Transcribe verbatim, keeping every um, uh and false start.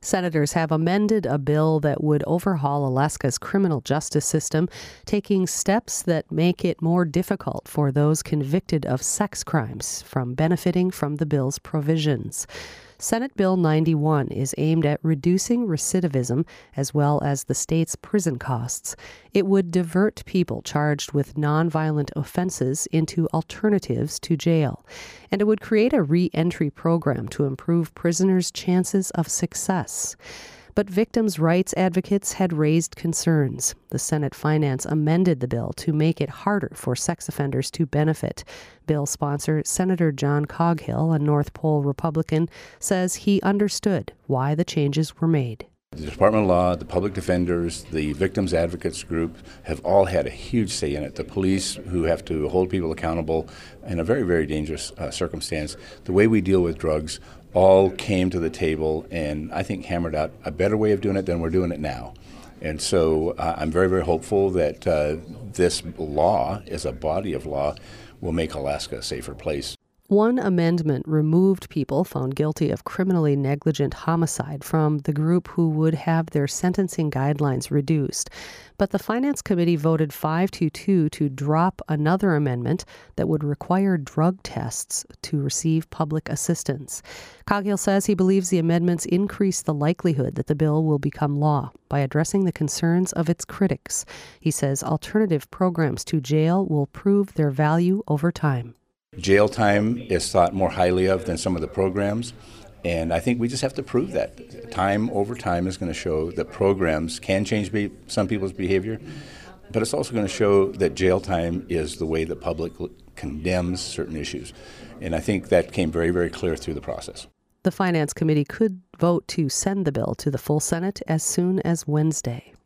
Senators have amended a bill that would overhaul Alaska's criminal justice system, taking steps that make it more difficult for those convicted of sex crimes from benefiting from the bill's provisions. Senate Bill ninety-one is aimed at reducing recidivism as well as the state's prison costs. It would divert people charged with nonviolent offenses into alternatives to jail, and it would create a re-entry program to improve prisoners' chances of success. But victims' rights advocates had raised concerns. The Senate Finance amended the bill to make it harder for sex offenders to benefit. Bill sponsor Senator John Coghill, a North Pole Republican, says he understood why the changes were made. The Department of Law, the public defenders, the victims advocates group have all had a huge say in it. The police, who have to hold people accountable in a very, very dangerous uh, circumstance. The way we deal with drugs all came to the table and I think hammered out a better way of doing it than we're doing it now. And so uh, I'm very, very hopeful that uh, this law, as a body of law, will make Alaska a safer place. One amendment removed people found guilty of criminally negligent homicide from the group who would have their sentencing guidelines reduced. But the Finance Committee voted five to two to drop another amendment that would require drug tests to receive public assistance. Coghill says he believes the amendments increase the likelihood that the bill will become law by addressing the concerns of its critics. He says alternative programs to jail will prove their value over time. Jail time is thought more highly of than some of the programs, and I think we just have to prove that. Time over time is going to show that programs can change be- some people's behavior, but it's also going to show that jail time is the way the public condemns certain issues. And I think that came very, very clear through the process. The Finance Committee could vote to send the bill to the full Senate as soon as Wednesday.